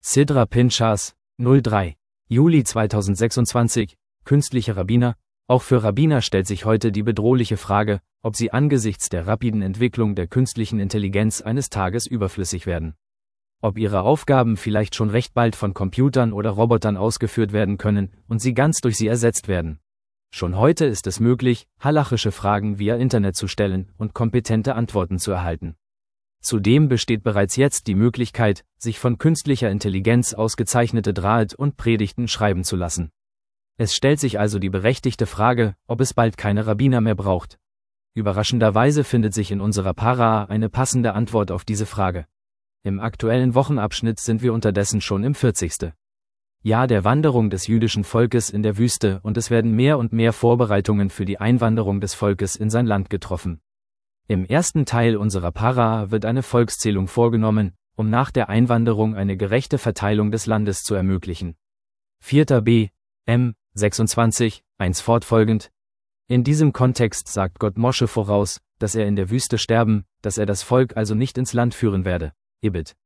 Sidra Pinchas, 03. Juli 2026, künstliche Rabbiner. Auch für Rabbiner stellt sich heute die bedrohliche Frage, ob sie angesichts der rapiden Entwicklung der künstlichen Intelligenz eines Tages überflüssig werden. Ob ihre Aufgaben vielleicht schon recht bald von Computern oder Robotern ausgeführt werden können und sie ganz durch sie ersetzt werden. Schon heute ist es möglich, halachische Fragen via Internet zu stellen und kompetente Antworten zu erhalten. Zudem besteht bereits jetzt die Möglichkeit, sich von künstlicher Intelligenz ausgezeichnete Dra'at und Predigten schreiben zu lassen. Es stellt sich also die berechtigte Frage, ob es bald keine Rabbiner mehr braucht. Überraschenderweise findet sich in unserer Para eine passende Antwort auf diese Frage. Im aktuellen Wochenabschnitt sind wir unterdessen schon im 40. Jahr der Wanderung des jüdischen Volkes in der Wüste und es werden mehr und mehr Vorbereitungen für die Einwanderung des Volkes in sein Land getroffen. Im ersten Teil unserer Para wird eine Volkszählung vorgenommen, um nach der Einwanderung eine gerechte Verteilung des Landes zu ermöglichen. 4b, M, 26, 1 fortfolgend. In diesem Kontext sagt Gott Mosche voraus, dass er in der Wüste sterben, dass er das Volk also nicht ins Land führen werde. Ibid.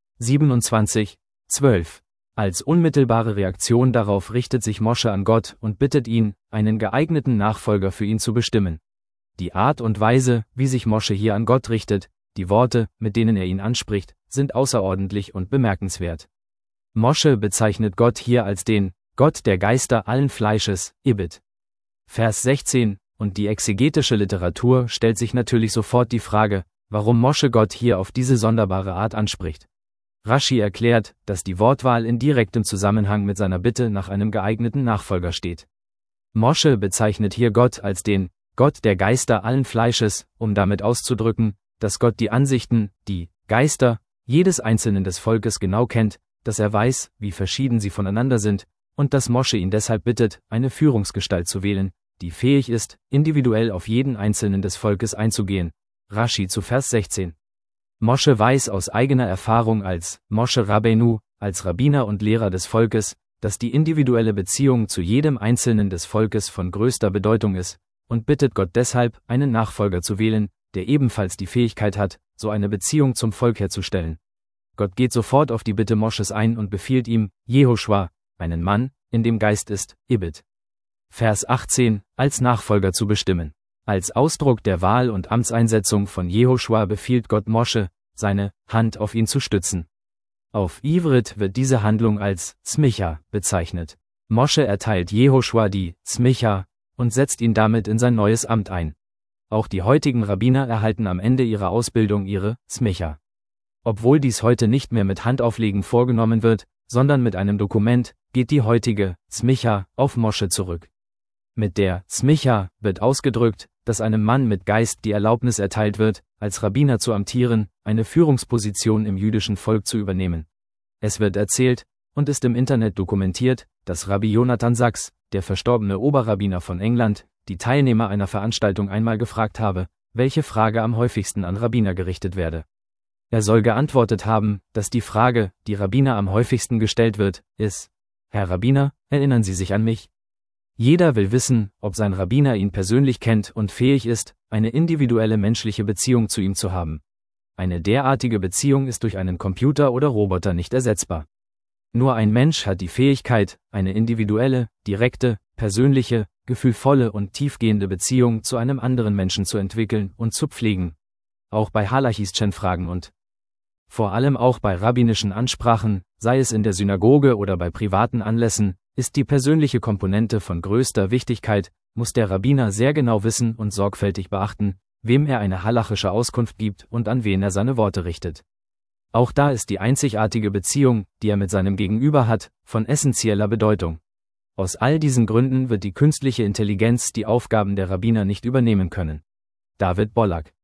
27, 12. Als unmittelbare Reaktion darauf richtet sich Mosche an Gott und bittet ihn, einen geeigneten Nachfolger für ihn zu bestimmen. Die Art und Weise, wie sich Mosche hier an Gott richtet, die Worte, mit denen er ihn anspricht, sind außerordentlich und bemerkenswert. Mosche bezeichnet Gott hier als den Gott der Geister allen Fleisches, Ibid. Vers 16, und die exegetische Literatur stellt sich natürlich sofort die Frage, warum Mosche Gott hier auf diese sonderbare Art anspricht. Rashi erklärt, dass die Wortwahl in direktem Zusammenhang mit seiner Bitte nach einem geeigneten Nachfolger steht. Mosche bezeichnet hier Gott als den Gott der Geister allen Fleisches, um damit auszudrücken, dass Gott die Ansichten, die Geister, jedes Einzelnen des Volkes genau kennt, dass er weiß, wie verschieden sie voneinander sind, und dass Mosche ihn deshalb bittet, eine Führungsgestalt zu wählen, die fähig ist, individuell auf jeden Einzelnen des Volkes einzugehen. Rashi zu Vers 16. Mosche weiß aus eigener Erfahrung als Moshe Rabbeinu, als Rabbiner und Lehrer des Volkes, dass die individuelle Beziehung zu jedem Einzelnen des Volkes von größter Bedeutung ist, und bittet Gott deshalb, einen Nachfolger zu wählen, der ebenfalls die Fähigkeit hat, so eine Beziehung zum Volk herzustellen. Gott geht sofort auf die Bitte Mosches ein und befiehlt ihm, Jehoschua, einen Mann, in dem Geist ist, Ibid. Vers 18, als Nachfolger zu bestimmen. Als Ausdruck der Wahl und Amtseinsetzung von Jehoschua befiehlt Gott Mosche, seine Hand auf ihn zu stützen. Auf Ivrit wird diese Handlung als Smicha bezeichnet. Mosche erteilt Jehoschua die Smicha und setzt ihn damit in sein neues Amt ein. Auch die heutigen Rabbiner erhalten am Ende ihrer Ausbildung ihre Smicha. Obwohl dies heute nicht mehr mit Handauflegen vorgenommen wird, sondern mit einem Dokument, geht die heutige Smicha auf Mosche zurück. Mit der Smicha wird ausgedrückt, dass einem Mann mit Geist die Erlaubnis erteilt wird, als Rabbiner zu amtieren, eine Führungsposition im jüdischen Volk zu übernehmen. Es wird erzählt, und ist im Internet dokumentiert, dass Rabbi Jonathan Sachs, der verstorbene Oberrabbiner von England, die Teilnehmer einer Veranstaltung einmal gefragt habe, welche Frage am häufigsten an Rabbiner gerichtet werde. Er soll geantwortet haben, dass die Frage, die Rabbiner am häufigsten gestellt wird, ist: Herr Rabbiner, erinnern Sie sich an mich? Jeder will wissen, ob sein Rabbiner ihn persönlich kennt und fähig ist, eine individuelle menschliche Beziehung zu ihm zu haben. Eine derartige Beziehung ist durch einen Computer oder Roboter nicht ersetzbar. Nur ein Mensch hat die Fähigkeit, eine individuelle, direkte, persönliche, gefühlvolle und tiefgehende Beziehung zu einem anderen Menschen zu entwickeln und zu pflegen. Auch bei halachischen Fragen und vor allem auch bei rabbinischen Ansprachen, sei es in der Synagoge oder bei privaten Anlässen, ist die persönliche Komponente von größter Wichtigkeit, muss der Rabbiner sehr genau wissen und sorgfältig beachten, wem er eine halachische Auskunft gibt und an wen er seine Worte richtet. Auch da ist die einzigartige Beziehung, die er mit seinem Gegenüber hat, von essentieller Bedeutung. Aus all diesen Gründen wird die künstliche Intelligenz die Aufgaben der Rabbiner nicht übernehmen können. David Bolak.